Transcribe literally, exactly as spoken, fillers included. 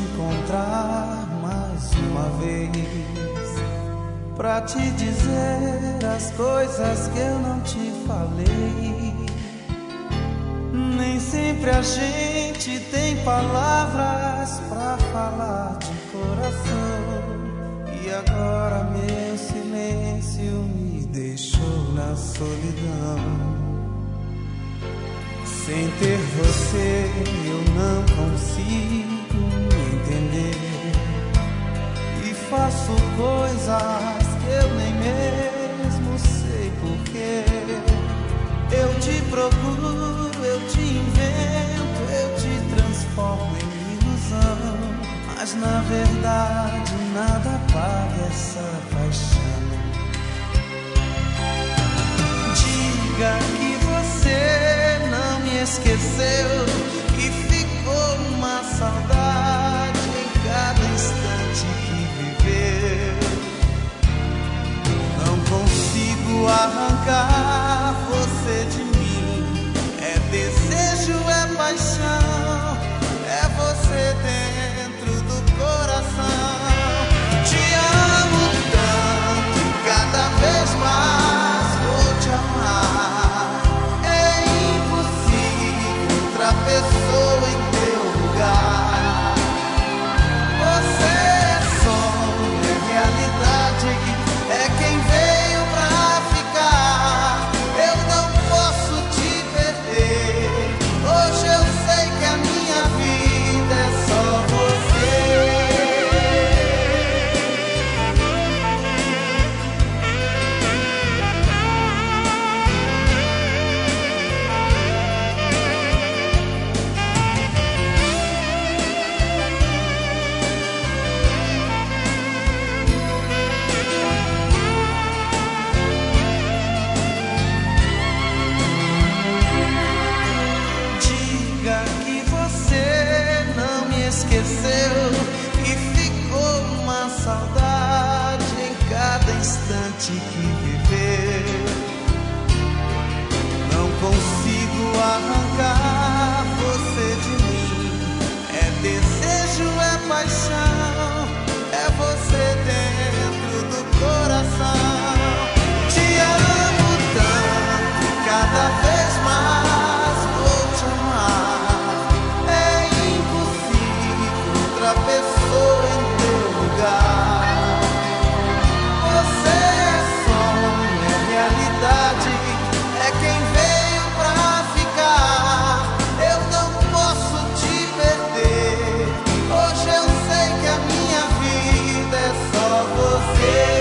encontrar mais uma vez, pra te dizer as coisas que eu não te falei. Nem sempre a gente tem palavras pra falar de coração. E agora meu silêncio me deixou na solidão. Sem ter você eu não consigo me entender, e faço coisas que eu nem mesmo sei porquê. Eu te procuro, eu te invento, eu te transformo em ilusão, mas na verdade nada apaga essa paixão. Diga que você não me esqueceu, que ficou uma saudade em cada instante que viveu. Não consigo arrancar você de mim, é desejo, é paixão, é você dentro do coração. Te amo tanto, cada vez mais vou te amar. É impossível outra pessoa em teu lugar. Você é sonho, é realidade, é quem veio pra ficar. Eu não posso te perder, hoje eu sei que a minha vida é só você. Diga que você não me esqueceu, que ficou uma saudade em cada instante que viveu. Não consigo arrancar você de mim, é desejo, é paixão, é você dentro do coração. Te amo tanto, cada vez mais vou te amar. É impossível outra pessoa em teu lugar. Você é sonho, é realidade, é quem veio pra ficar. Eu não posso te perder, hoje eu sei que a minha vida é só você.